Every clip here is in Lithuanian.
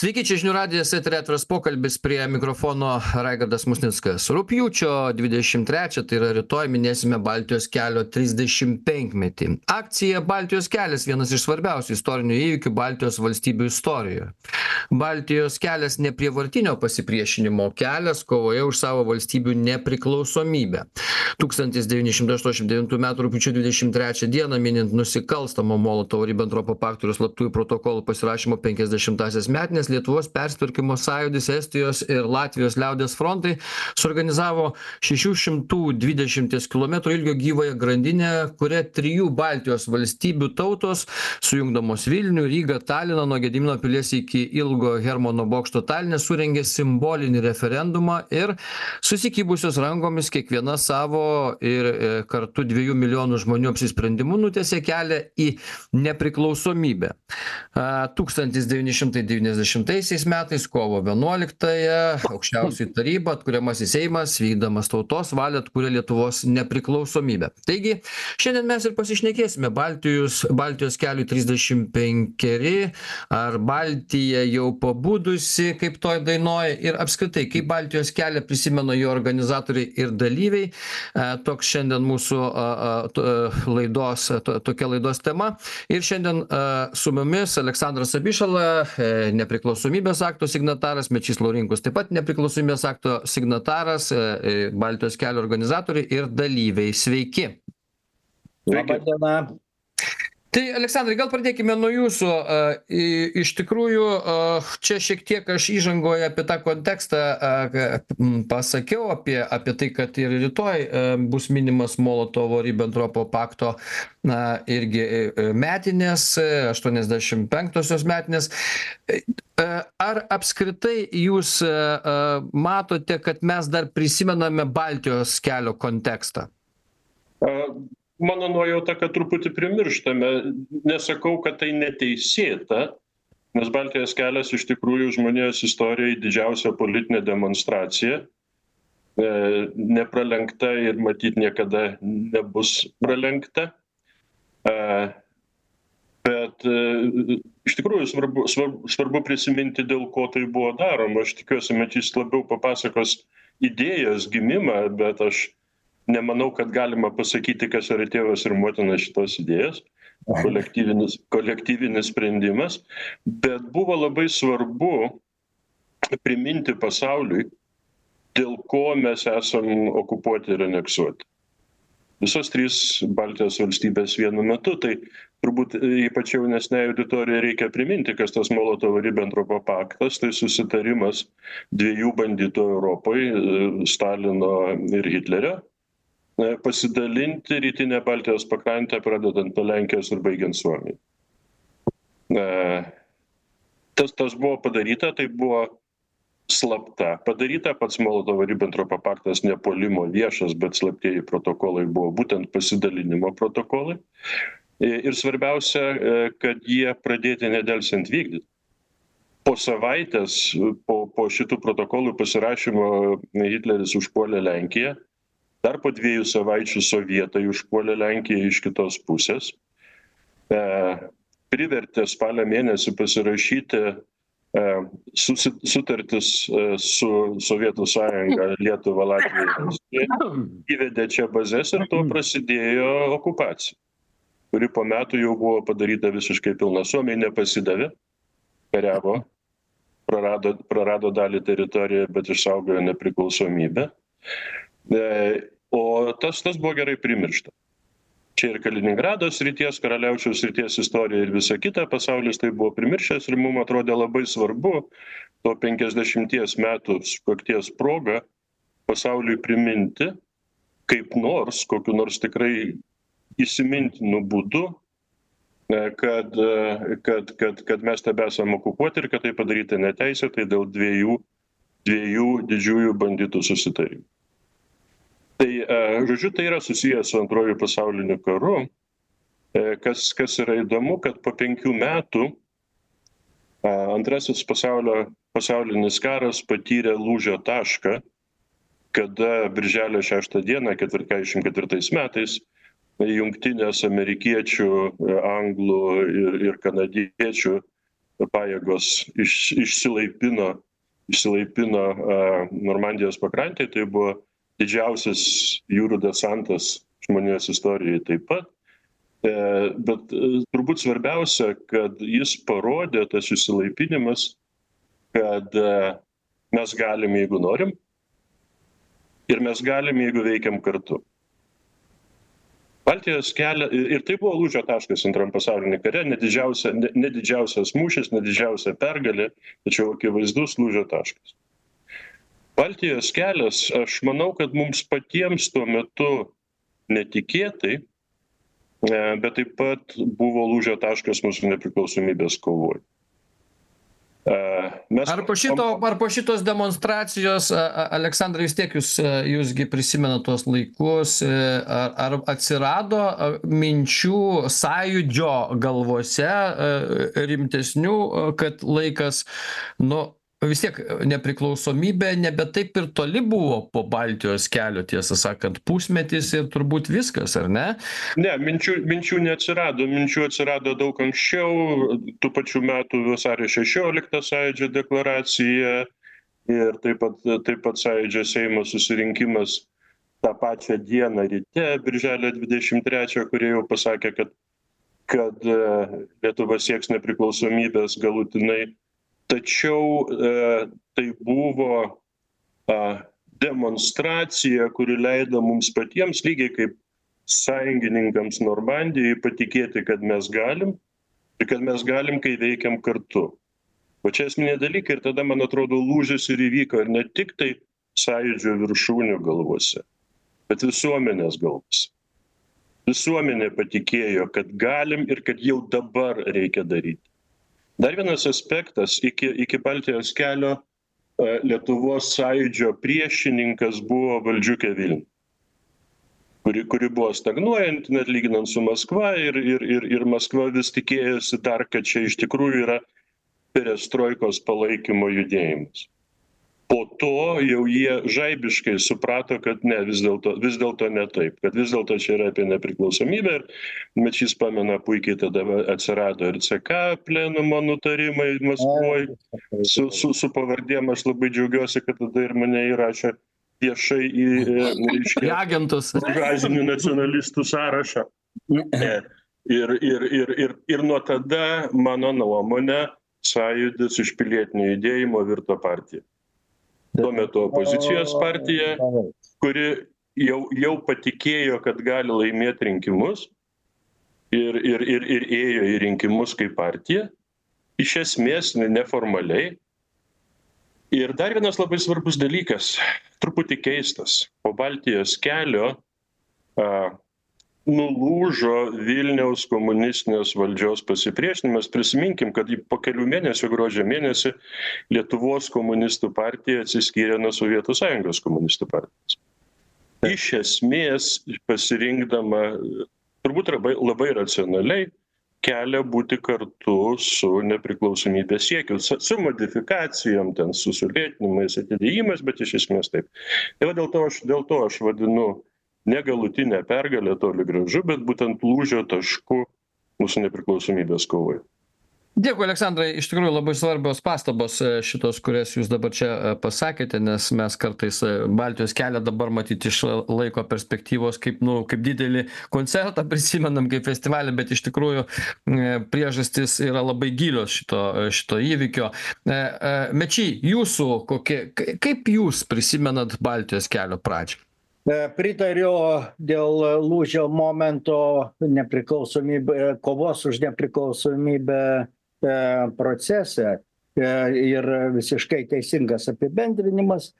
Sveiki, čia žinių radijas, eteryje atviras pokalbis, prie mikrofono Raigardas Musnickas. Rugpjūčio 23, tai yra rytoj, minėsime Baltijos kelio 35-metį. Akcija Baltijos kelias vienas iš svarbiausių istorinių įvykių Baltijos valstybių istorijoje. Baltijos kelias neprievartinio pasipriešinimo kelias kovoje už savo valstybių nepriklausomybę. 1989 m. rugpjūčio 23 d. minint nusikalstamo Molotovo-Ribentropo pakto ir slaptųjų protokolų pasirašymo 50-asias metines, Lietuvos persitvarkymo sąjūdis, Estijos ir Latvijos liaudies frontai suorganizavo 620 km ilgio gyvąją grandinę, kuria 3 Baltijos valstybių tautos, sujungdamos Vilnių, Rygą, Taliną nuo Gedimino pilies iki Ilgo Hermano bokšto Taline, surengė simbolinį referendumą ir susikibusios rankomis kiekviena savo ir kartu 2 milijonų žmonių apsisprendimu nutiesė kelią į nepriklausomybę. 1990 metais, kovo 11-ąją, aukščiausioji taryba, atkuriamasis Seimas, vykdamas tautos valią, atkūrė Lietuvos nepriklausomybę. Taigi, šiandien mes ir pasišnekėsime Baltijos keliui 35, ar Baltija jau pabudusi, kaip toj dainuoja, ir apskritai, kaip Baltijos kelią prisimena jo organizatoriai ir dalyviai. Toks šiandien mūsų tokia laidos tema. Ir šiandien su mumis Aleksandras Abišala, nepriklausomybės akto signataras, Mečys Laurinkus, taip pat nepriklausomybės akto signataras, Baltijos kelio organizatoriai ir dalyviai. Sveiki. Labą dieną. Tai, Aleksandrai, gal pradėkime nuo jūsų. Iš tikrųjų, čia šiek tiek aš įžangoje apie tą kontekstą pasakiau, apie tai, kad ir rytoj bus minimas Molotovo-Ribentropo pakto irgi metinės, 85-osios metinės. Ar apskritai jūs matote, kad mes dar prisimename Baltijos kelio kontekstą? Mano nuojauta, kad truputį primirštame. Nesakau, kad tai neteisėta, nes Baltijos kelias iš tikrųjų žmonijos istorijai didžiausia politinė demonstracija, nepralenkta ir matyt niekada nebus pralenkta. Bet iš tikrųjų svarbu prisiminti, dėl ko tai buvo daroma. Aš tikiuosi, Mečys labiau papasakos idėjos gimimą, bet aš nemanau, kad galima pasakyti, kas yra tėvas ir motina šitos idėjos, kolektyvinis sprendimas, bet buvo labai svarbu priminti pasauliui, dėl ko mes esam okupuoti ir aneksuoti. Visos 3 Baltijos valstybės vienu metu, tai turbūt ypač jaunesnei auditorijai reikia priminti, kas tas Molotovo-Ribentropo paktas, tai susitarimas 2 banditų Europoje, Stalino ir Hitlerio, pasidalinti rytinę Baltijos pakrantę, pradedant nuo Lenkijos ir baigiant Suomiją. Tas buvo padaryta, tai buvo slapta padaryta, pats Molotovo-Ribentropo paktas nepuolimo viešas, bet slaptieji protokolai buvo būtent pasidalinimo protokolai. Ir svarbiausia, kad jie pradėti nedelsiant vykdyti. Po savaitės, po šitų protokolų pasirašymo Hitleris užpuolė Lenkiją. Dar po 2 savaičių sovietai užpuolė Lenkiją iš kitos pusės. Privertė spalio mėnesį pasirašyti sutartis su Sovietų sąjunga, Lietuva, Latvija, įvedė čia bazes ir to prasidėjo okupacija, kuri po metų jau buvo padaryta visiškai pilna. Suomiai nepasidavė, kariavo, prarado dalį teritoriją, bet išsaugojo nepriklausomybę. O tas buvo gerai primiršta. Čia ir Kaliningrado srities, Karaliaučiaus srities istorija ir visa kita, pasaulis tai buvo primiršęs ir mums atrodė labai svarbu to 50 metų sukakties proga pasauliui priminti, kaip nors, kokiu nors tikrai įsimintinu būdu, kad mes tebesam okupuoti ir kad tai padaryti neteisėtai dėl 2 didžiųjų banditų susitarimų. Tai, žodžiu, tai yra susijęs su Antruoju pasauliniu karu. Kas yra įdomu, kad po 5 metų Antrasis pasaulinis karas patyrė lūžio tašką, kada birželio 6 dieną, 1944 metais, jungtinės amerikiečių, anglų ir kanadiečių pajėgos išsilaipino Normandijos pakrantėje, tai buvo didžiausias jūrų desantas žmonijos istorijai taip pat. Bet turbūt svarbiausia, kad jis parodė, tas išsilaipinimas, kad mes galim, jeigu norim, ir mes galim, jeigu veikiam kartu. Baltijos kelią, ir tai buvo lūžio taškas Antram pasauliniame kare, ne didžiausias mūšis, ne didžiausia pergalė, tačiau akivaizdus lūžio taškas. Baltijos kelias, aš manau, kad mums patiems tuo metu netikėtai, bet taip pat buvo lūžio taškas mūsų nepriklausomybės kovoj. Ar po šitos demonstracijos, Aleksandrai, vis tiek jūsgi prisimenat tuos laikus, ar atsirado minčių sąjūdžio galvose rimtesnių, kad laikas, vis tiek nepriklausomybė nebe taip ir toli buvo po Baltijos kelio, tiesą sakant, pusmetis ir turbūt viskas, ar ne? Ne, minčių neatsirado, minčių atsirado daug anksčiau, tų pačių metų vasario 16 Sąjūdžio deklaracija ir taip pat Sąjūdžio Seimo susirinkimas tą pačią dieną ryte, birželio 23, kurie jau pasakė, kad Lietuva sieks nepriklausomybės galutinai. Tačiau tai buvo demonstracija, kuri leido mums patiems, lygiai kaip sąjungininkams Normandijai, patikėti, kad mes galim ir kad mes galim, kai veikiam kartu. O čia esminiai dalykai ir tada, man atrodo, lūžis ir įvyko ir ne tik tai sąjūdžio viršūnių galvose, bet visuomenės galvose. Visuomenė patikėjo, kad galim ir kad jau dabar reikia daryti. Dar vienas aspektas, iki Baltijos kelio Lietuvos sąjūdžio priešininkas buvo Valdžiukė Vilnius, kuri buvo stagnuojanti, net lyginant su Maskva, ir Maskva vis tikėjosi dar, kad čia iš tikrųjų yra perestroikos palaikymo judėjimas. Po to jau jie žaibiškai suprato, kad ne, vis dėlto ne taip, kad vis dėlto čia yra apie nepriklausomybę. Ir Mečys pamena puikiai, tada atsirado ir CK plenumo nutarimai Maskvoje su pavardėm. Aš labai džiaugiuosi, kad tada ir mane įrašė viešai į agentus buržuazinių nacionalistų sąrašą. Ir nuo tada, mano nuomonė, sąjūdis iš pilietinio judėjimo virto partija. Tuo metu opozicijos partija, kuri jau patikėjo, kad gali laimėti rinkimus ir ėjo į rinkimus kaip partija, iš esmės neformaliai. Ir dar vienas labai svarbus dalykas, truputį keistas, po Baltijos kelio nulūžo Vilniaus komunistinės valdžios pasipriešinimas. Prisiminkim, kad po kelių mėnesių, gruodžio mėnesį, Lietuvos komunistų partija atsiskyrė nuo Sovietų Sąjungos komunistų partijos. Iš esmės pasirinkdama, turbūt labai racionaliai, kelią būti kartu su nepriklausomybės siekiu, su modifikacijom, su sulėtinimais, atidėjimais, bet iš esmės taip. Ir dėl to aš vadinu negalutinę pergalę toli gražu, bet būtent lūžio tašku mūsų nepriklausomybės kovoje. Dėkui, Aleksandrai, iš tikrųjų labai svarbios pastabos šitos, kurias jūs dabar čia pasakėte, nes mes kartais Baltijos kelią dabar matyti iš laiko perspektyvos kaip didelį koncertą prisimenam kaip festivalį, bet iš tikrųjų priežastys yra labai gilios šito įvykio. Mečy, kaip jūs prisimenat Baltijos kelio pradžią? Pritariu dėl lūžio momento kovos už nepriklausomybę procese ir visiškai teisingas apibendrinimas.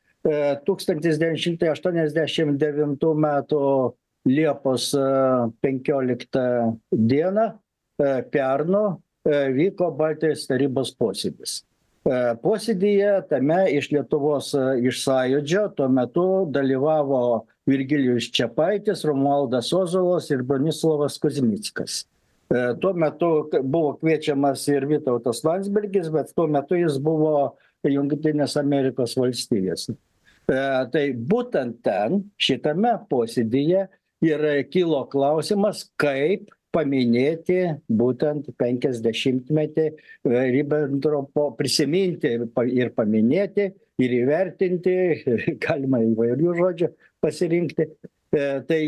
1989 metų Liepos 15 dieną perno vyko Baltijos tarybos posėdis. Posėdyje tame iš Lietuvos, iš Sąjūdžio, tuo metu dalyvavo Virgilijus Čepaitis, Romualdas Ozolas ir Bronislavas Kuzmickas. Tuo metu buvo kviečiamas ir Vytautas Landsbergis, bet tuo metu jis buvo Jungtinės Amerikos valstijose. Tai būtent ten, šitame posėdyje, ir kilo klausimas, kaip paminėti būtent 50-metį Ribbentropo, prisiminti ir paminėti, ir įvertinti, galima įvairių žodžių pasirinkti. Tai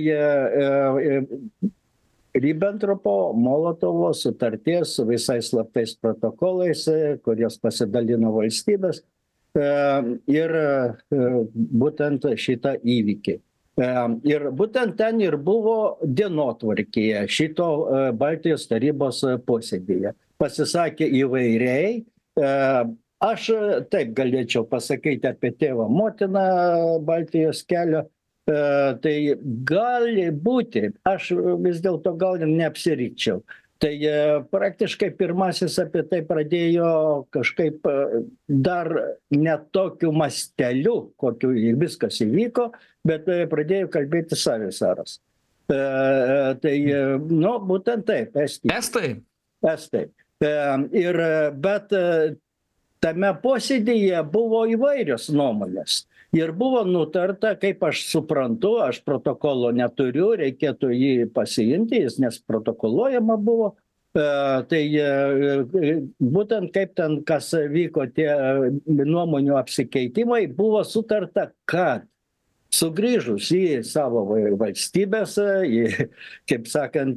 Ribbentropo Molotovo sutarties su visais slaptais protokolais, kurios pasidalino valstybės, ir būtent šitą įvykį. Ir būtent ten ir buvo dienotvarkėje šito Baltijos tarybos posėdyje. Pasisakė įvairiai. Aš taip galėčiau pasakyti apie tėvą motiną Baltijos kelio. Tai gali būti, aš vis dėlto gal neapsirikčiau. Tai praktiškai pirmasis apie tai pradėjo kažkaip dar ne tokiu masteliu, kokiu ir viskas įvyko, bet pradėjo kalbėti Savisaras. Tai, nu, būtent taip, Estai? Estai. Bet tame posėdyje buvo įvairios nuomonės. Ir buvo nutarta, kaip aš suprantu, aš protokolo neturiu, reikėtų jį pasiimti, jis nes protokoluojama buvo. Tai būtent kaip ten, kas vyko tie nuomonių apsikeitimai, buvo sutarta, kad sugrįžus į savo valstybės, kaip sakant,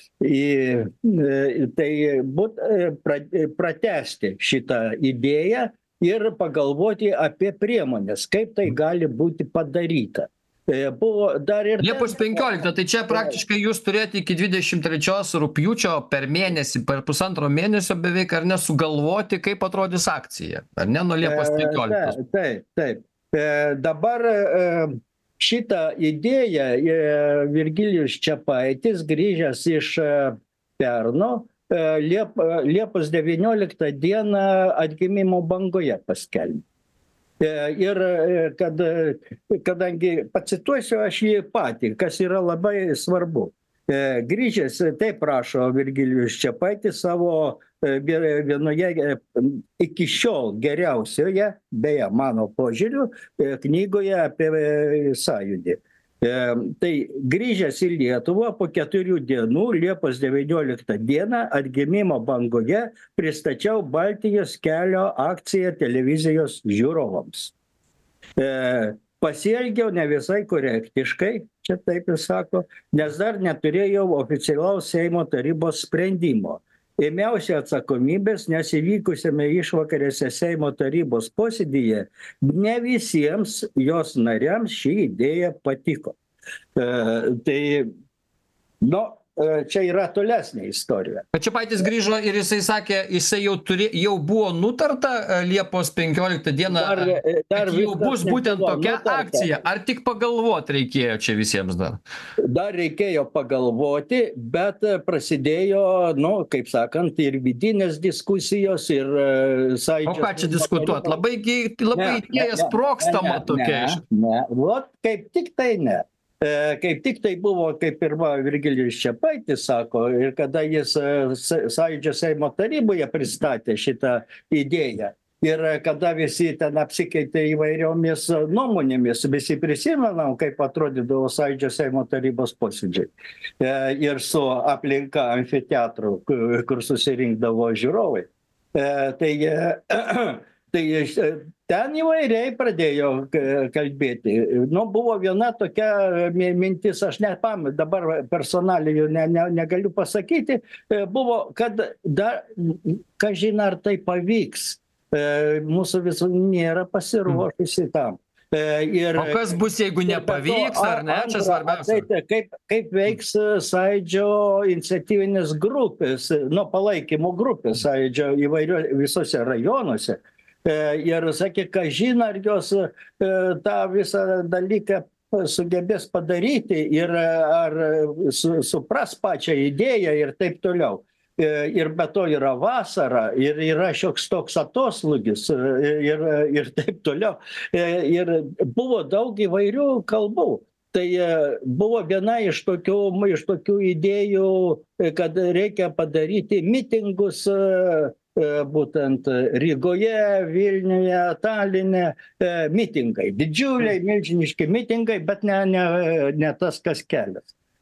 pratęsti šitą idėją ir pagalvoti apie priemonės, kaip tai gali būti padaryta. Buvo dar ir Liepos 15, tai čia praktiškai jūs turėjote iki 23 rugpjūčio per mėnesį, per pusantro mėnesio beveik, ar ne, sugalvoti, kaip atrodys akcija, ar ne, nuo Liepos 15. Taip. Dabar šitą idėją Virgilijus Čepaitis, grįžęs iš Perno, Liepos 19 dieną atgimimo bangoje paskelbė. Ir kadangi pacituosiu aš jį patį, kas yra labai svarbu. Grįžęs, taip rašo Virgilijus Čepaitis savo vienoje iki šiol geriausioje, beje, mano požiūriu, knygoje apie sąjūdį. Tai grįžęs į Lietuvą po 4 dienų, Liepos 19 dieną, atgimimo bangoje pristačiau Baltijos kelio akciją televizijos žiūrovams. Pasielgiau ne visai korektiškai, čia taip jis sako, nes dar neturėjau oficialaus Seimo tarybos sprendimo. Ėmiausi atsakomybės, nes įvykusiame išvakarėse Seimo tarybos posėdyje ne visiems jos nariams ši idėja patiko. Tai, nu, čia yra tolesnė istorija. Bet Čepaitis grįžo ir jisai sakė, jisai jau buvo nutarta Liepos 15 dieną, kad jau bus būtent tokia akcija, ar tik pagalvoti reikėjo čia visiems dar? Dar reikėjo pagalvoti, bet prasidėjo, nu, kaip sakant, ir vidinės diskusijos, ir sąjūdžio... O ką čia diskutuot? Labai idėja sprogstama tokia. Ne, vat kaip tik tai ne. Kaip tik tai buvo, kaip ir Virgilijus Čepaitis sako, ir kada jis sąjūdžio Seimo taryboje pristatė šitą idėją, ir kada visi ten apsikeitė įvairiomis nuomonėmis, visi prisimenam, kaip atrodydavo sąjūdžio Seimo tarybos posėdžiai. Ir su aplinka amfiteatru, kur susirinkdavo žiūrovai. Tai ten įvairiai pradėjo kalbėti. Nu, buvo viena tokia mintis, aš nepamenu, dabar personalijų negaliu pasakyti, buvo, kad dar, kažin ar tai pavyks, mūsų visų nėra pasiruošusi tam. O kas bus, jeigu nepavyks, ar ne? Čia svarbiausia. Kaip veiks sąjūdžio iniciatyvinės grupės, nu, palaikymo grupės sąjūdžio visose rajonuose. Ir sakė, kažin ar jos tą visą dalyką sugebės padaryti ir ar supras pačią idėją ir taip toliau. Ir be to yra vasara, ir yra šioks toks atoslūgis ir taip toliau. Ir buvo daug įvairių kalbų. Tai buvo viena iš tokių idėjų, kad reikia padaryti mitingus būtent Rygoje, Vilniuje, Taline, mitingai. Didžiuliai, milžiniški mitingai, bet ne tas, kas kelias.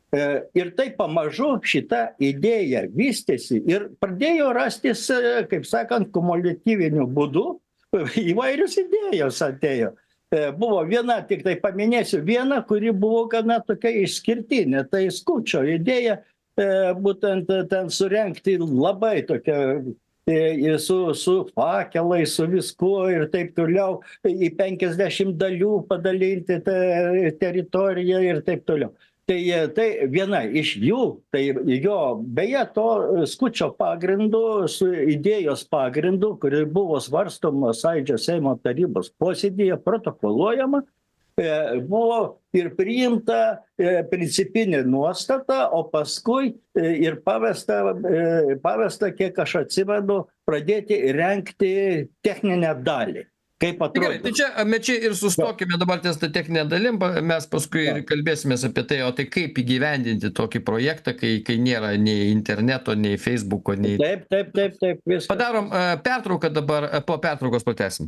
Ir tai pamažu šita idėja vystėsi ir pradėjo rastis, kaip sakant, kumuliatyviniu būdu, įvairios idėjos atėjo. Buvo viena, tik tai paminėsiu vieną, kuri buvo gana tokia išskirtinė, tai Skučo idėja, būtent ten surengti labai tokią su fakelais, su viskuo ir taip toliau, į 50 dalių padalinti teritoriją ir taip toliau. Tai viena iš jų, tai jo, beje, to Skučo pagrindu, su idėjos pagrindu, kuri buvo svarstoma Sąjūdžio Seimo tarybos posėdyje, protokoluojama, buvo ir priimta principinė nuostata, o paskui ir pavesta, kiek aš atsimenu, pradėti rengti techninę dalį. Kaip atrodo? Gerai, tai čia, Mečy, ir sustokime dabar ties tą techninę dalim, mes paskui ir kalbėsimės apie tai, o tai kaip įgyvendinti tokį projektą, kai nėra nei interneto, nei Facebooko, nei... Taip, viskas. Padarom pertrauką dabar, po pertraukos pratęsim.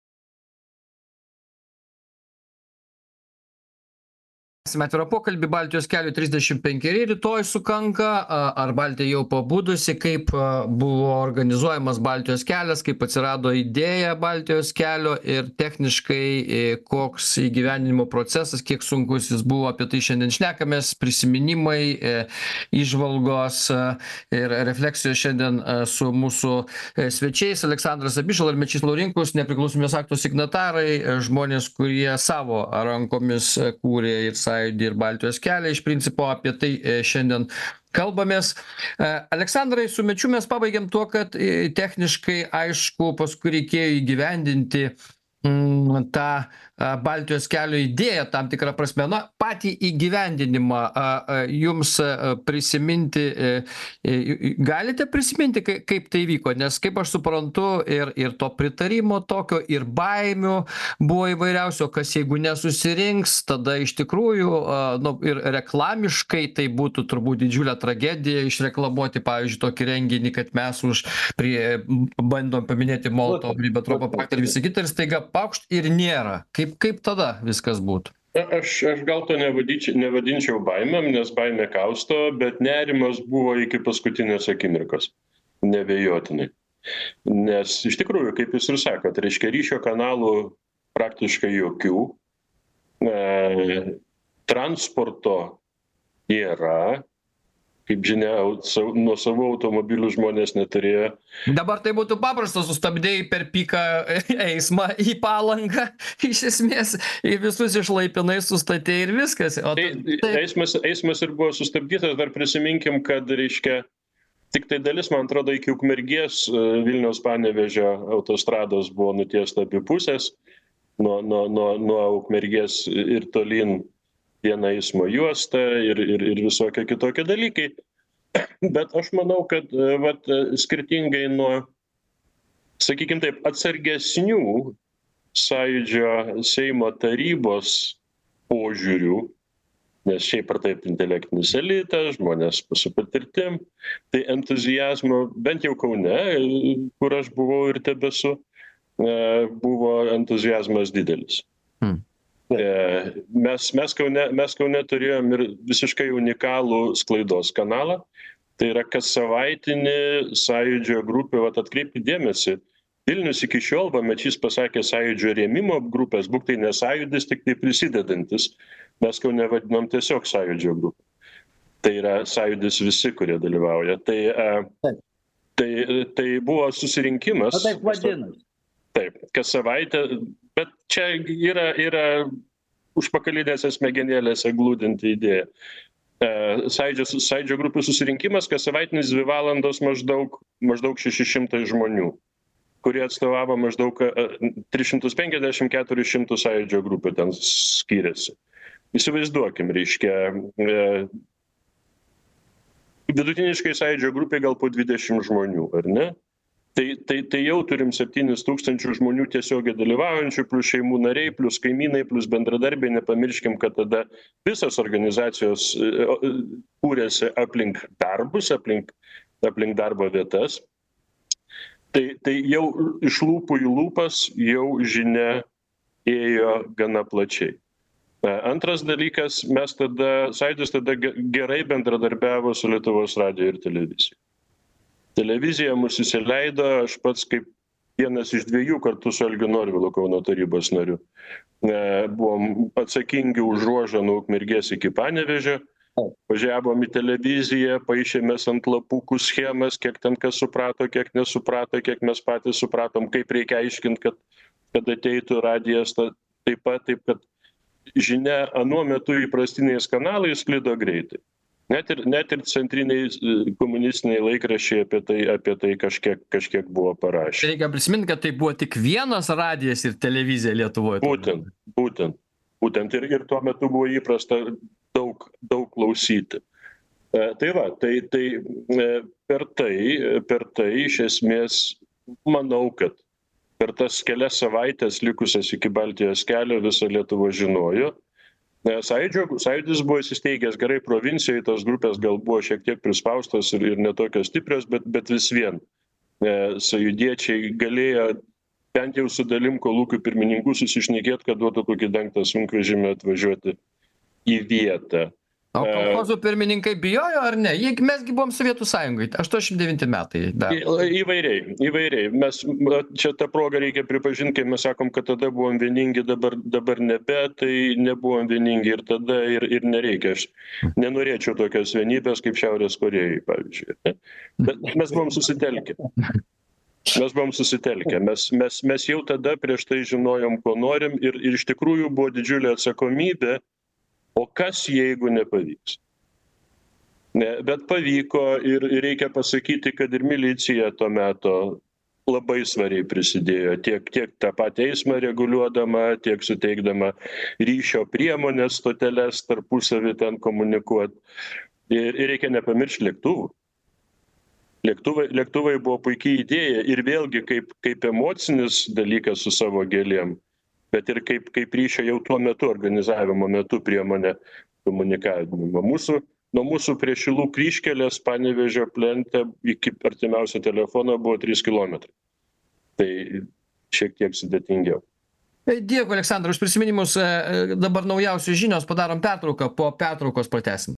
Atvirą pokalbį, Baltijos keliui 35 rytoj sukanka, ar Baltija jau pabudusi, kaip buvo organizuojamas Baltijos kelias, kaip atsirado idėja Baltijos kelio ir techniškai koks įgyvendinimo procesas, kiek sunkus jis buvo, apie tai šiandien šnekamės, prisiminimai, įžvalgos ir refleksijos šiandien su mūsų svečiais, Aleksandras Abišala ir Mečys Laurinkus, nepriklausomybės akto signatarai, žmonės, kurie savo rankomis kūrė ir Sąjūdį ir Baltijos kelią. Iš principo apie tai šiandien kalbamės. Aleksandrai, su Mečiu mes pabaigėm tuo, kad techniškai, aišku, paskui reikėjo įgyvendinti tą Baltijos kelio idėją tam tikrą prasme. Na, patį įgyvendinimą jums prisiminti, galite prisiminti, kaip tai vyko, nes kaip aš suprantu, ir to pritarimo tokio, ir baimių buvo įvairiausio, kas jeigu nesusirinks, tada iš tikrųjų, ir reklamiškai tai būtų turbūt didžiulė tragedija išreklamuoti, pavyzdžiui, tokį renginį, kad mes bandom paminėti Molotovo-Ribentropo paktą ir visą kitą, ir staiga paukšt ir nėra. Kaip tada viskas būtų? Aš gal to nevadinčiau baimėm, nes baimė kausto, bet nerimas buvo iki paskutinės akimirkos, neabejotinai. Nes iš tikrųjų, kaip jūs ir sakot, reiškia ryšio kanalų praktiškai jokių, transporto yra, kaip žinia, nuo savo automobilių žmonės neturėjo. Dabar tai būtų paprasta, sustabdėjai per piką eismą į Palangą, iš esmės, į visus išlaipinai, sustatė ir viskas. Eismas ir buvo sustabdytas, dar prisiminkim, kad, reiškia, tik tai dalis, man atrodo, iki Ukmergės Vilniaus-Panevėžio autostrados buvo nutiesta abi pusės, nuo Ukmergės ir tolyn viena eismo juosta ir visokie kitokie dalykai. Bet aš manau, kad skirtingai nuo, sakykim taip, atsargesnių Sąjūdžio Seimo tarybos požiūrių, nes šiaip ar taip intelektinis elitas, žmonės su patirtim, tai entuzijazmo, bent jau Kaune, kur aš buvau ir tebesu, buvo entuzijazmas didelis. Mes Kaune turėjom ir visiškai unikalų sklaidos kanalą. Tai yra kas savaitinį Sąjūdžio grupė, atkreipkite dėmesį, Vilnius iki šiol, Mečys pasakė Sąjūdžio rėmimo grupės, būk tai ne Sąjūdis, tik tai prisidedantis. Mes Kaune vadinam tiesiog Sąjūdžio grupę. Tai yra Sąjūdis visi, kurie dalyvauja. Tai buvo susirinkimas. Taip vadinasi. Taip, kas savaitę, bet čia yra užpakalinėse smegenėlėse glūdinti idėja. Sąjūdžio grupių susirinkimas, kas savaitinis 2 valandos maždaug 600 žmonių, kurie atstovavo maždaug 350-400 Sąjūdžio grupių ten skyrėsi. Įsivaizduokim, reiškia, vidutiniškai Sąjūdžio grupė gal po 20 žmonių, ar ne? Tai jau turim 7 000 žmonių tiesiogiai dalyvaujančių, plus šeimų nariai, plus kaimynai, plus bendradarbiai. Nepamirškim, kad tada visos organizacijos kūrėsi aplink darbus, aplink darbo vietas. Tai jau iš lūpų į lūpas jau žinia ėjo gana plačiai. Antras dalykas, Sąjūdis tada gerai bendradarbiavo su Lietuvos radiju ir televizija. Televizija mus įsileido, aš pats kaip vienas iš 2 kartu su Algiu Norvilu, Kauno tarybos nariu, buvom atsakingi už ruožą nuo Ukmergės iki Panevėžio, važiavom į televiziją, paišėmės ant lapukų schemas, kiek ten kas suprato, kiek nesuprato, kiek mes patys supratom, kaip reikia aiškinti, kad ateitų radijas, taip kad žinia anuo metu įprastiniais kanalais sklido greitai. Net ir centriniai komunistiniai laikraščiai apie tai kažkiek buvo parašę. Reikia prisiminti, kad tai buvo tik vienas radijas ir televizija Lietuvoje. Būtent. Ir tuo metu buvo įprasta daug klausyti. Per tai iš esmės manau, kad per tas kelias savaitės likusias iki Baltijos kelio visą Lietuvą žinojo. Sąjūdis buvo įsisteigęs gerai provincijoje, tos grupės gal buvo šiek tiek prispaustos ir netokios stiprios, bet vis vien sąjūdiečiai galėjo bent jau su dalim kolūkių pirmininkų susišnekėti, kad duotų kokį dengtą sunkvežimį atvažiuoti į vietą. O kolchozų pirmininkai bijojo ar ne? Mesgi buvom Sovietų Sąjungai, 89 metai. Įvairiai. Mes čia tą progą reikia pripažinti, kai mes sakom, kad tada buvom vieningi, dabar nebe, tai nebuvom vieningi ir tada ir nereikia. Aš nenorėčiau tokios vienybės kaip Šiaurės Korėjai, pavyzdžiui. Bet mes buvom susitelkę. Mes jau tada prieš tai žinojom, ko norim ir iš tikrųjų buvo didžiulė atsakomybė. O kas, jeigu nepavyks? Bet pavyko ir reikia pasakyti, kad ir milicija tuo metu labai svariai prisidėjo. Tiek tą patį eismą reguliuodama, tiek suteikdama ryšio priemonės, stoteles tarpusavį ten komunikuoti. Ir reikia nepamiršti lėktuvų. Lėktuvai buvo puikiai idėja ir vėlgi kaip emocinis dalykas su savo gėlėm. Bet ir kaip ryšio jau tuo metu, organizavimo metu priemonė komunikavimo. Nuo mūsų prie Šilų kryžkelės Panevėžio plente iki artimiausio telefono buvo 3 kilometrai. Tai šiek tiek sudėtingiau. Dėkui, Aleksandrai, už prisiminimus. Dabar naujausios žinios, padarom pertrauką, po pertraukos pratęsim.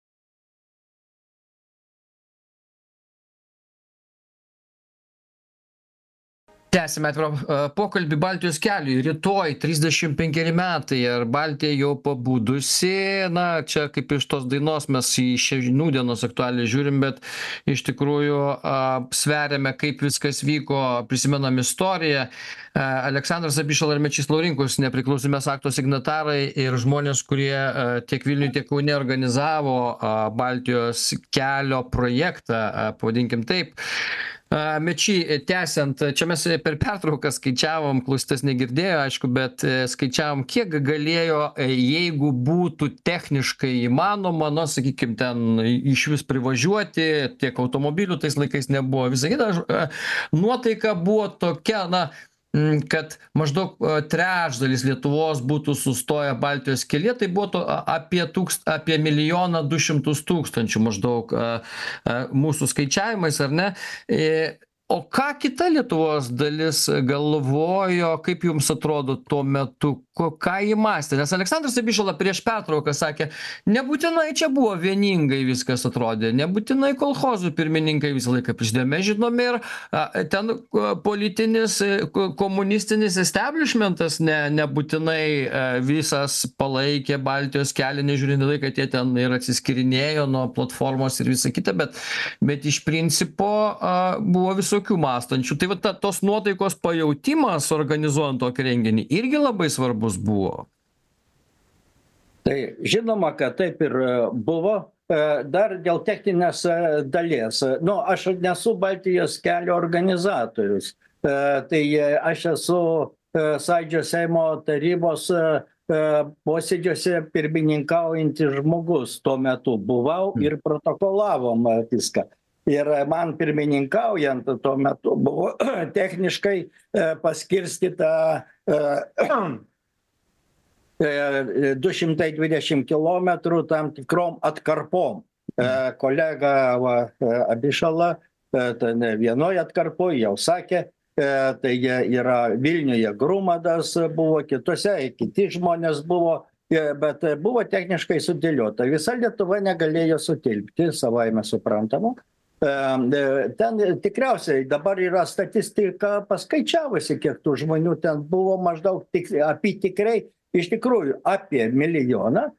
Tęsime atvirą pokalbį Baltijos keliui. Rytoj 35 metai. Ar Baltija jau pabudusi? Na, čia kaip iš tos dainos mes į šią nūdienos aktualiai žiūrim, bet iš tikrųjų sveriame, kaip viskas vyko, prisimenam istoriją. Aleksandras Abišala ir Mečys Laurinkus, nepriklausomybės akto signatarai ir žmonės, kurie tiek Vilniuje, tiek Kaune organizavo Baltijos kelio projektą, pavadinkim taip. Mečy, tęsiant, čia mes per pertrauką skaičiavom, klausytas negirdėjo, aišku, bet skaičiavom, kiek galėjo, jeigu būtų techniškai įmanoma, nu, sakykime, ten iš vis privažiuoti, tiek automobilių tais laikais nebuvo. Visą kitą nuotaika buvo tokia, na, kad maždaug trečdalis Lietuvos būtų sustoję Baltijos kelyje, tai buvo apie 1 200 000 maždaug mūsų skaičiavimais, ar ne? O ką kita Lietuvos dalis galvojo, kaip jums atrodo tuo metu, ką jį mąstė? Nes Aleksandras Abišala prieš pertrauką sakė, nebūtinai čia buvo vieningai viskas atrodė, nebūtinai kolchozų pirmininkai visą laiką prisidėjo. Mes žinome ir ten politinis, komunistinis establishmentas nebūtinai visas palaikė Baltijos kelią, nežiūrint tai, kad jie ten ir atsiskirinėjo nuo platformos ir visa kita, bet iš principo buvo visokių mąstančių. Tai va tos nuotaikos pajautimas organizuojant tokį renginį irgi labai svarbus buvo. Tai žinoma, kad taip ir buvo. Dar dėl techninės dalies. Nu, aš nesu Baltijos kelio organizatorius. Tai aš esu Sąjūdžio Seimo tarybos posėdžiuose pirmininkaujantis žmogus. Tuo metu buvau ir protokolavom viską. Ir man pirmininkaujant tuo metu buvo techniškai paskirstyta 220 kilometrų tam tikrom atkarpom. Kolega Abišala vienoje atkarpoje jau sakė, tai yra Vilniuje Grumadas buvo, kitose kiti žmonės buvo, bet buvo techniškai sudėliota. Visa Lietuva negalėjo sutilpti, savaime suprantama. Ten tikriausiai dabar yra statistika paskaičiavusi, kiek tų žmonių ten buvo maždaug apytikriai, iš tikrųjų apie 1 milijoną,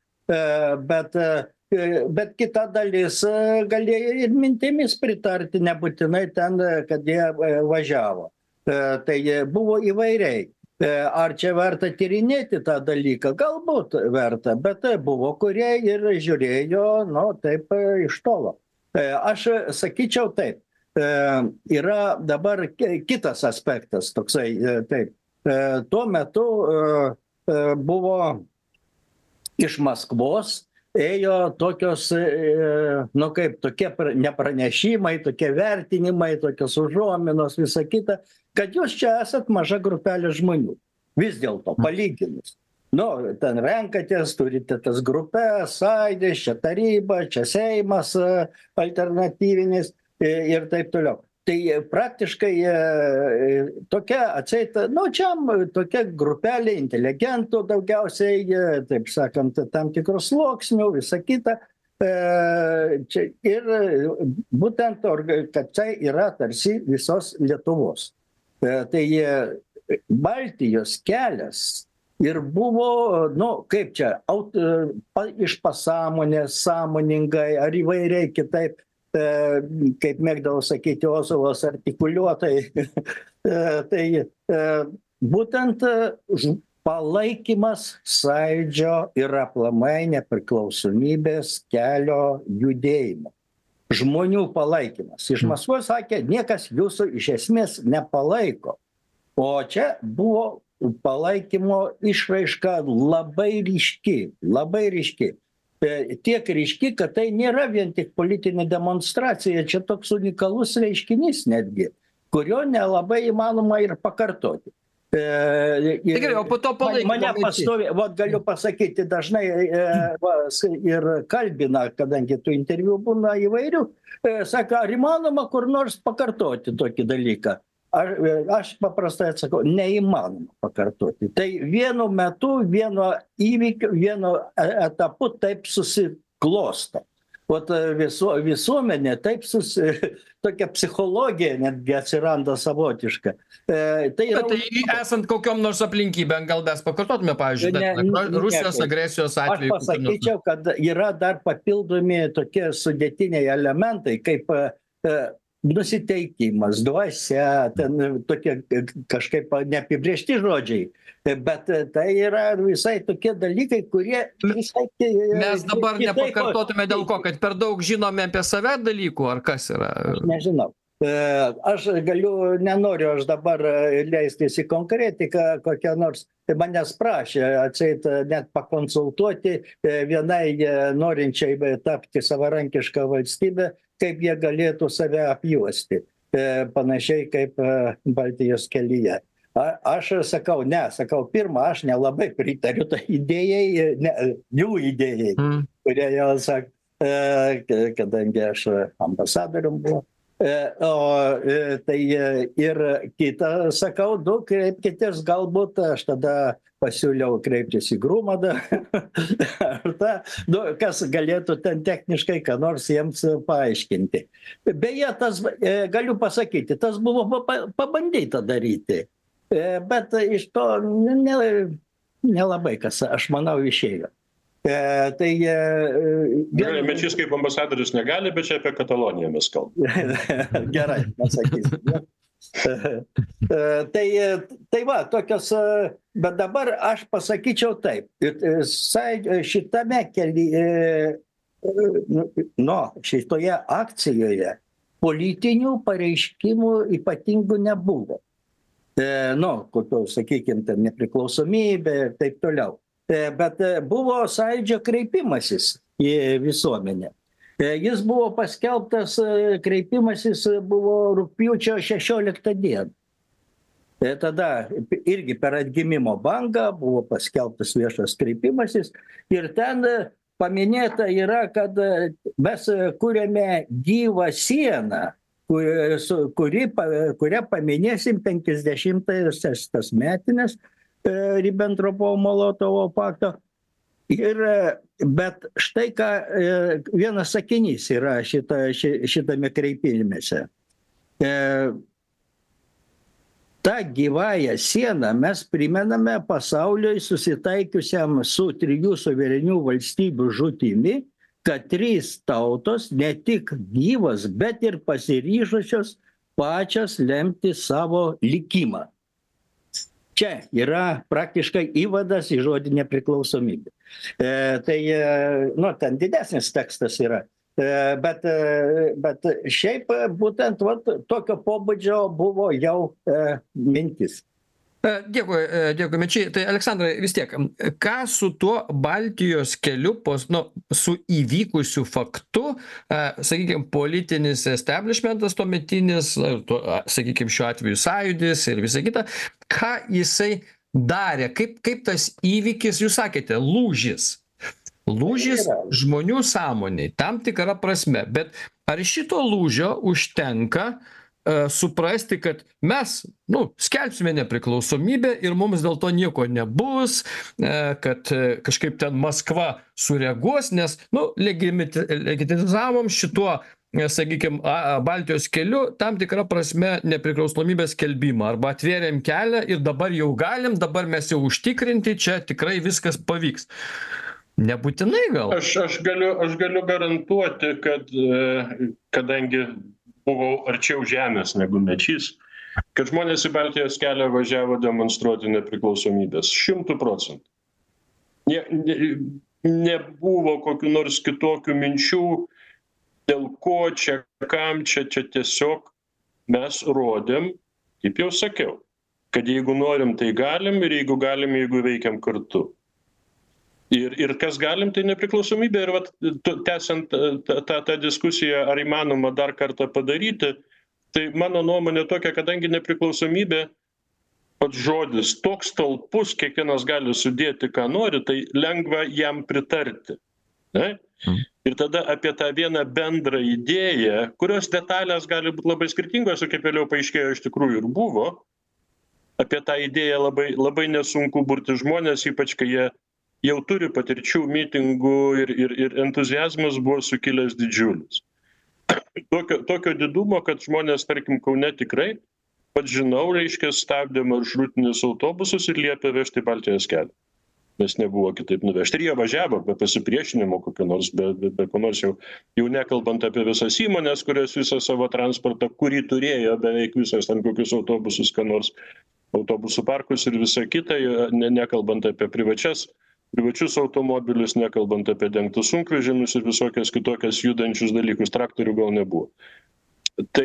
bet kita dalis galėjo ir mintimis pritarti, nebūtinai ten, kad jie važiavo. Tai buvo įvairiai. Ar čia verta tyrinėti tą dalyką? Galbūt verta, bet buvo, kurie ir žiūrėjo, taip iš tolo. Aš sakyčiau taip, yra dabar kitas aspektas toksai, taip. Tuo metu buvo iš Maskvos ėjo tokios, kaip tokie nepranešimai, tokie vertinimai, tokios užuominos, visa kita, kad jūs čia esat maža grupelė žmonių. Vis dėlto, palyginus. Ten renkatės, turite tas grupės, Sąjūdis, čia taryba, čia Seimas alternatyvinis ir taip toliau. Tai praktiškai tokia atseit, čia tokia grupelė inteligentų daugiausiai, taip sakant, tam tikrus sluoksnių, visa kita. Ir būtent, kad tai yra tarsi visos Lietuvos. Tai Baltijos kelias ir buvo, kaip čia, iš pasąmonės, sąmoningai ar įvairiai kitaip, kaip mėgdavo sakyti Ozolas, artikuliuotai, tai būtent palaikymas Sąjūdžio ir aplamai nepriklausomybės kelio judėjimo. Žmonių palaikymas. Iš Maskvos sakė, niekas jūsų iš esmės nepalaiko. O čia buvo palaikymo išraiška labai ryški, labai ryški. Tiek ryški, kad tai nėra vien tik politinė demonstracija, čia toks unikalus reiškinys netgi, kurio nelabai įmanoma ir pakartoti. Gerai, o po to palaikymo. Mane pastovi, galiu pasakyti, dažnai ir kalbina, kadangi tų interviu būna įvairių, sako, ar įmanoma kur nors pakartoti tokį dalyką? Aš paprastai atsakau, neįmanoma pakartoti. Tai vienu metu, vienu įvykiu, vienu etapu taip susiklosto. Visuomenė taip tokia psichologija netgi atsiranda savotiška. Tai esant kokiom nors aplinkybėm, gal mes pakartotume, pavyzdžiui, Rusijos agresijos atveju. Aš pasakyčiau, kad yra dar papildomi tokie sudėtiniai elementai, kaip nusiteikimas, dvasia, ten tokie kažkaip neapibrėžti žodžiai, bet tai yra visai tokie dalykai, kurie visai... Mes dabar nepakartotume dėl ko, kad per daug žinome apie save dalykų, ar kas yra? Aš nežinau. Aš nenoriu aš dabar leistis į konkretiką kokią nors, manęs prašė atseit net pakonsultuoti vienai norinčiai tapti savarankišką valstybę, kaip jie galėtų save apjuosti, panašiai kaip Baltijos kelyje. Aš sakau, pirmą, aš nelabai pritariu tai idėjai, jų idėjai, kurie jau sak, kadangi aš ambasadorium buvo. Tai ir kitą sakau, kreipkitės, galbūt aš tada pasiūliau kreiptis į Grumadą, kas galėtų ten techniškai ką nors jiems paaiškinti. Beje, galiu pasakyti, tas buvo pabandyta daryti, bet iš to nelabai kas, aš manau, išėjo. Mečys kaip ambasadorius negali, bet čia apie Kataloniją mes kalbame. Gerai, pasakysiu. Tai va, tokios, bet dabar aš pasakyčiau taip, šitame šitoje akcijoje politinių pareiškimų ypatingų nebuvo. Sakykime, ten nepriklausomybė ir taip toliau. Bet buvo Sąjūdžio kreipimasis į visuomenę. Jis buvo paskelbtas, kreipimasis buvo rugpjūčio 16 dieną. Tada irgi per atgimimo bangą buvo paskelbtas viešas kreipimasis ir ten paminėta yra, kad mes kuriame gyvą sieną, kurią paminėsim 50-ąsias metinės Ribbentropo-Molotovo pakto. Bet štai ką, vienas sakinys yra šitame kreipimėse. Ta gyvąją sieną mes primename pasauliui susitaikiusiam su 3 suverenių valstybių žūtimi, kad 3 tautos ne tik gyvos, bet ir pasiryžusios pačios lemti savo likimą. Čia yra praktiškai įvadas į žodį nepriklausomybė. Ten didesnis tekstas yra. Bet šiaip būtent tokio pobūdžio buvo jau mintis. Dėkui, Mečy. Tai Aleksandrai, vis tiek, ką su tuo Baltijos keliu, su įvykusiu faktu, sakykime, politinis establishmentas tuometinis, sakykime, šiuo atveju Sąjūdis ir visa kita, ką jisai darė, kaip tas įvykis, jūs sakėte, lūžis žmonių sąmonėj, tam tikra prasme, bet ar šito lūžio užtenka suprasti, kad mes, skelbsime nepriklausomybę ir mums dėl to nieko nebus, kad kažkaip ten Maskva sureaguos, nes, legitimizavom šituo, sakykime, Baltijos keliu tam tikrą prasme nepriklausomybės skelbimą, arba atvėrėm kelią ir dabar jau galim, dabar mes jau užtikrinti, čia tikrai viskas pavyks. Nebūtinai gal? Aš galiu garantuoti, kad kadangi buvau arčiau žemės negu Mečys, kad žmonės į Baltijos kelią važiavo demonstruoti nepriklausomybės 100%. Nebuvo kokių nors kitokių minčių, dėl ko čia, kam čia tiesiog mes rodėm, kaip jau sakiau, kad jeigu norim, tai galim, ir jeigu galim, jeigu veikiam kartu. Ir kas galim, tai nepriklausomybė. Ir tęsiant tą diskusiją, ar įmanoma dar kartą padaryti, tai mano nuomonė tokia, kadangi nepriklausomybė, pats žodis toks talpus, kiekvienas gali sudėti, ką nori, tai lengva jam pritarti. Ne? Ir tada apie tą vieną bendrą idėją, kurios detalės gali būti labai skirtingos, ir kaip vėliau paaiškėjo, iš tikrųjų ir buvo, apie tą idėją labai nesunku burti žmonės, ypač kai jie jau turi patirčių, mitingų ir entuziazmas buvo sukilęs didžiulis. Tokio didumo, kad žmonės, tarkim, Kaune tikrai, pats žinau, stabdė maršrutinius autobusus ir liepė vežti Baltijos kelią. Nes nebuvo kitaip nuvežti. Ir jie važiavo be pasipriešinimo kokio nors, be ko nors jau nekalbant apie visas įmonės, kurios visą savo transportą, kurį turėjo beveik visas ten kokius autobusus, ką nors, autobusų parkus ir visą kitą, nekalbant apie privačius automobilius, nekalbant apie dengtus sunkvežimius ir visokias kitokias judančius dalykus, traktorių gal nebuvo. Tai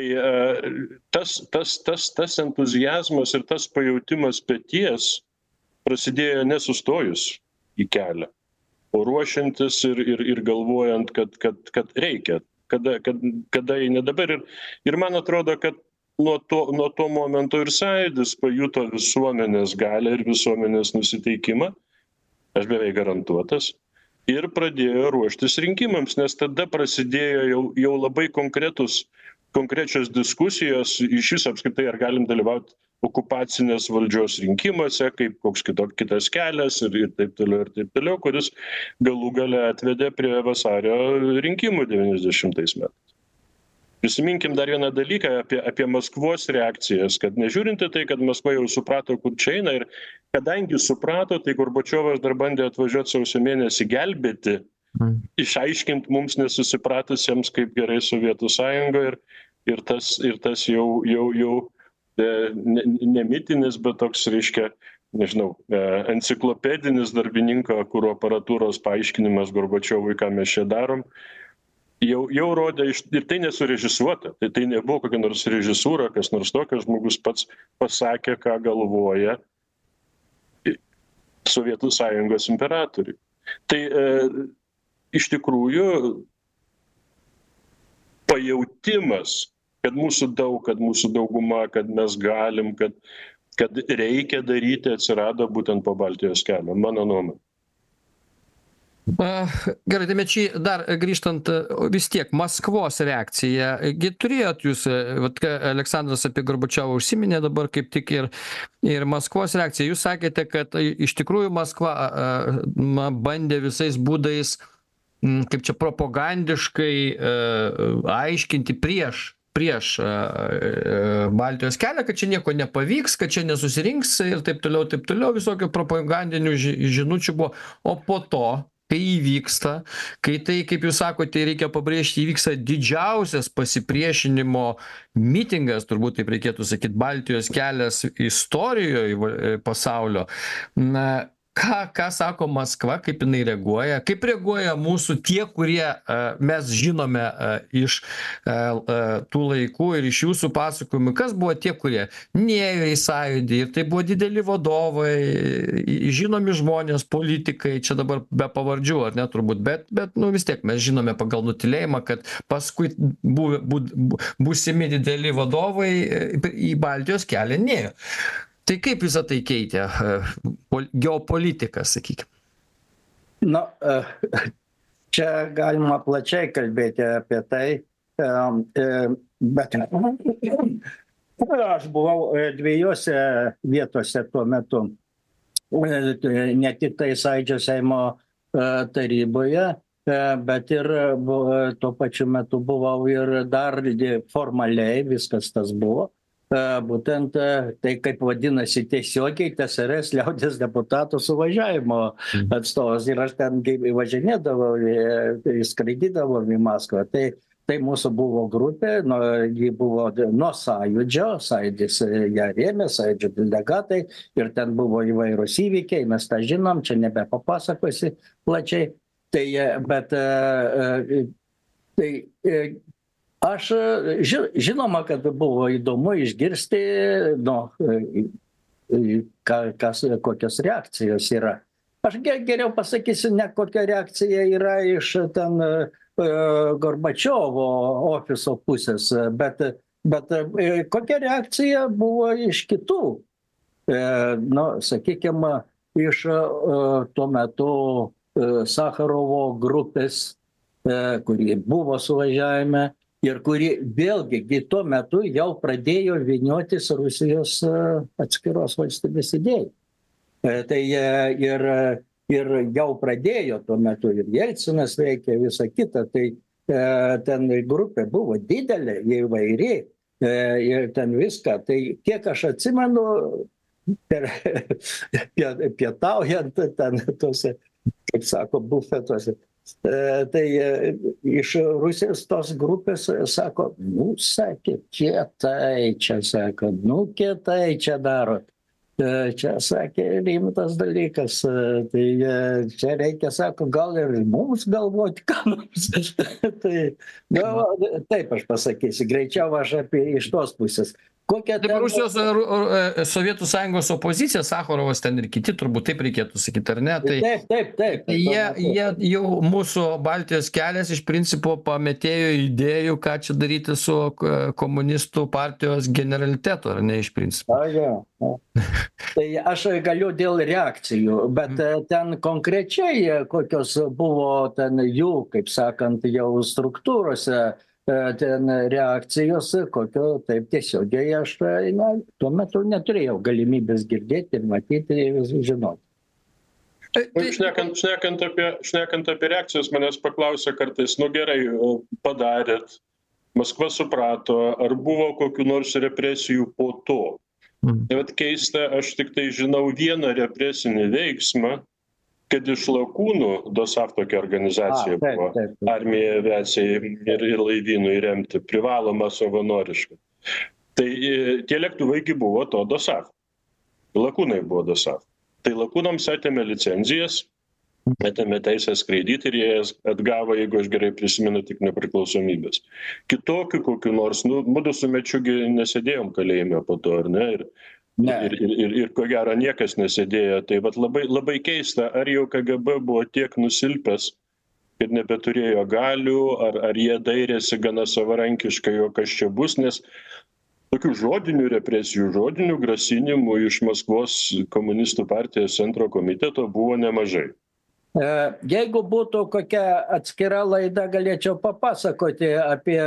tas entuziazmas ir tas pajautimas peties prasidėjo nesustojus į kelią, o ruošiantis ir galvojant, kad reikia, kada eina dabar. Ir man atrodo, kad nuo to momento ir Sąjūdis pajuto visuomenės galią ir visuomenės nusiteikimą, aš beveik garantuotas, ir pradėjo ruoštis rinkimams, nes tada prasidėjo jau labai konkrečios diskusijos iš viso apskritai, ar galim dalyvauti okupacinės valdžios rinkimuose, kaip koks kitas kelias ir taip toliau, kuris galų gale atvedė prie vasario rinkimų 90 metais. Prisiminkim dar vieną dalyką apie Maskvos reakcijas, kad nežiūrint į tai, kad Maskva jau suprato, kur čia eina, ir kadangi suprato, tai Gorbačiovas dar bandė atvažiuoti sausio mėnesį gelbėti, išaiškinti mums nesusipratusiems, kaip gerai Sovietų Sąjungoje, ir tas jau nemitinis, bet toks, reiškia, nežinau, enciklopedinis darbininko kuro aparatūros paaiškinimas Gorbačiovui, ką mes čia darom, jau rodė, ir tai nesurežisuota, tai nebuvo kokia nors režisūra, kas nors tokio, žmogus pats pasakė, ką galvoja Sovietų Sąjungos imperatoriui. Tai iš tikrųjų pajautimas, kad mūsų daug, kad mūsų dauguma, kad mes galim, kad reikia daryti, atsirado būtent po Baltijos kelio, mano nuomonė. Gerai, tai Mečy, dar grįžtant, vis tiek Maskvos reakcija. Gi turėjot jūs, vat ką Aleksandras apie Gorbačiovą užsiminė dabar kaip tik ir Maskvos reakcija. Jūs sakėte, kad iš tikrųjų Maskva bandė visais būdais, kaip čia propagandiškai aiškinti prieš Baltijos kelią, kad čia nieko nepavyks, kad čia nesusirinks ir taip toliau, visokio propagandinių žinučių buvo. O po to, kai įvyksta, kai tai, kaip jūs sakote, reikia pabrėžti, įvyksta didžiausias pasipriešinimo mitingas, turbūt taip reikėtų sakyti, Baltijos kelias istorijoje pasaulio. Na, ką sako Maskva, kaip jinai reaguoja, kaip reaguoja mūsų tie, kurie mes žinome iš tų laikų ir iš jūsų pasakojimų, kas buvo tie, kurie nėjo į sąjūdį ir tai buvo dideli vadovai, žinomi žmonės, politikai, čia dabar be pavardžių, ar ne turbūt, bet vis tiek mes žinome pagal nutilėjimą, kad paskui būsimi dideli vadovai į Baltijos kelią nėjo. Tai kaip visą tai keitė geopolitiką, sakykime? Na, čia galima plačiai kalbėti apie tai, bet aš buvau dviejose vietose tuo metu, ne tik tai Sąjūdžio Seimo taryboje, bet ir tuo pačiu metu buvau ir dar formaliai, viskas tas buvo. Būtent tai, kaip vadinasi tiesiogiai TSRS liaudies deputatų suvažiavimo atstovas. Ir aš ten važinėdavau, skraidydavau į Maskvą. Tai mūsų buvo grupė, ji buvo nuo Sąjūdžio, Sąjūdis ją rėmė, Sąjūdžio delegatai, ir ten buvo įvairūs įvykiai, mes tą žinom, čia nebepapasakosi plačiai. Aš žinoma, kad buvo įdomu išgirsti, kokios reakcijos yra. Aš geriau pasakysiu, ne kokia reakcija yra iš ten Gorbačiovo ofiso pusės, bet kokia reakcija buvo iš kitų. Sakykime, iš tuo metu Sacharovo grupės, kuri buvo suvažiavime, ir kuri vėlgi tuo metu jau pradėjo vyniotis Rusijos atskiros valstybės idėjai. Tai ir jau pradėjo tuo metu, ir Jelcinas veikė, visa kita. Tai ten grupė buvo didelė, įvairi, ir ten viską. Tai kiek aš atsimenu, pietaujant ten tose, kaip sako, bufetuose, tai iš Rusijos tos grupės sako, sakė, kietai čia, sako, kietai čia darot. Čia, sakė, rimtas dalykas. Tai čia reikia, sako, gal ir mums galvoti, ką nors. Taip aš pasakysiu, greičiau aš iš tos pusės. Rusijos Sovietų Sąjungos opozicija, Sacharovas ten ir kiti, turbūt taip reikėtų sakyti, ar ne? Taip. Jie jau mūsų Baltijos kelias iš principo pametėjo idėjų, ką čia daryti su komunistų partijos generalitetu, ar ne, iš principo? Tai aš galiu dėl reakcijų, bet ten konkrečiai kokios buvo ten jų, kaip sakant, jau struktūrose, ten reakcijos, kokio taip tiesiogiai aš tuo metu neturėjau galimybės girdėti ir matyti ir žinoti. Šnekant apie reakcijas, manęs paklausė kartais, gerai, padarėt, Maskva suprato, ar buvo kokių nors represijų po to. Bet keista, aš tik tai žinau vieną represinį veiksmą, kad iš Lakūnų, DOSAF tokia organizacija buvo, armija, aviacija ir laivynų įremti, privaloma savanoriška. Tai tie lėktuvai buvo to DOSAF. Lakūnai buvo DOSAF. Tai Lakūnams atėmė licenzijas, atėmė teisę skraidyti ir jie jas atgavo, jeigu aš gerai prisimenu, tik nepriklausomybės. Kitokių kokių nors, mudu su Mečiugi nesėdėjom kalėjime po to, ar ne? Ir ko gero niekas nesėdėjo. Tai labai keista, ar jau KGB buvo tiek nusilpęs, kad nebeturėjo galių, ar jie dairėsi gana savarankiškai, o kas čia bus, nes tokių žodinių represijų, žodinių grasinimų iš Maskvos komunistų partijos centro komiteto buvo nemažai. Jeigu būtų kokia atskira laida, galėčiau papasakoti apie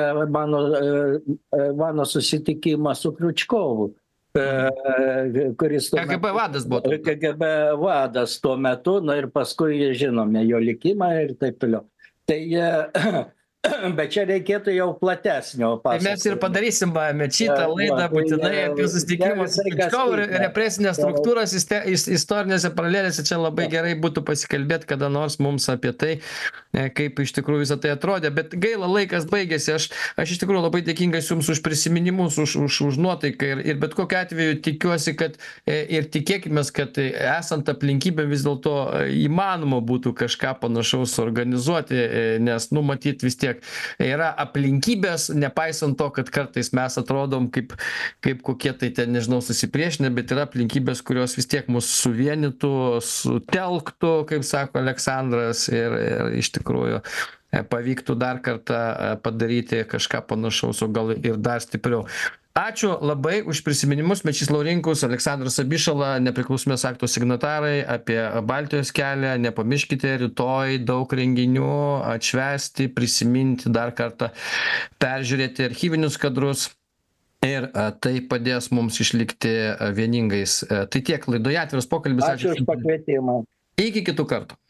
mano susitikimą su Kriučkovu, kuris KGB vadas buvo. KGB vadas tuo metu, ir paskui žinome jo likimą ir taip toliau. Tai bet čia reikėtų jau platesnio pasakojimo. Mes ir padarysim šitą laidą būtinai apie susitikimus su Kriučkovu ir represinės struktūras istorinėse paralelėse. Čia labai gerai būtų pasikalbėti kada nors mums apie tai, kaip iš tikrųjų visą tai atrodė. Bet gaila, laikas baigėsi. Aš iš tikrųjų labai dėkingas jums už prisiminimus, už nuotaiką ir bet kokiu atveju tikiuosi, kad ir tikėkime, kad esant aplinkybėm vis dėlto įmanoma būtų kažką panašaus organizuoti, nes numatyti vis tiek yra aplinkybės, nepaisant to, kad kartais mes atrodom kaip kokie tai ten, nežinau, susipriešinę, bet yra aplinkybės, kurios vis tiek mus suvienytų, sutelktų, kaip sako Aleksandras, ir iš tikrųjų pavyktų dar kartą padaryti kažką panašaus, o gal ir dar stipriau. Ačiū labai už prisiminimus. Mečys Laurinkus, Aleksandras Abišala, nepriklausomybės akto signatarai, apie Baltijos kelią. Nepamirškite, rytoj daug renginių atšvęsti, prisiminti, dar kartą peržiūrėti archyvinius kadrus. Ir tai padės mums išlikti vieningais. Tai tiek laidoje Atviras pokalbis. Ačiū už pakvietimą. Iki kitų kartų.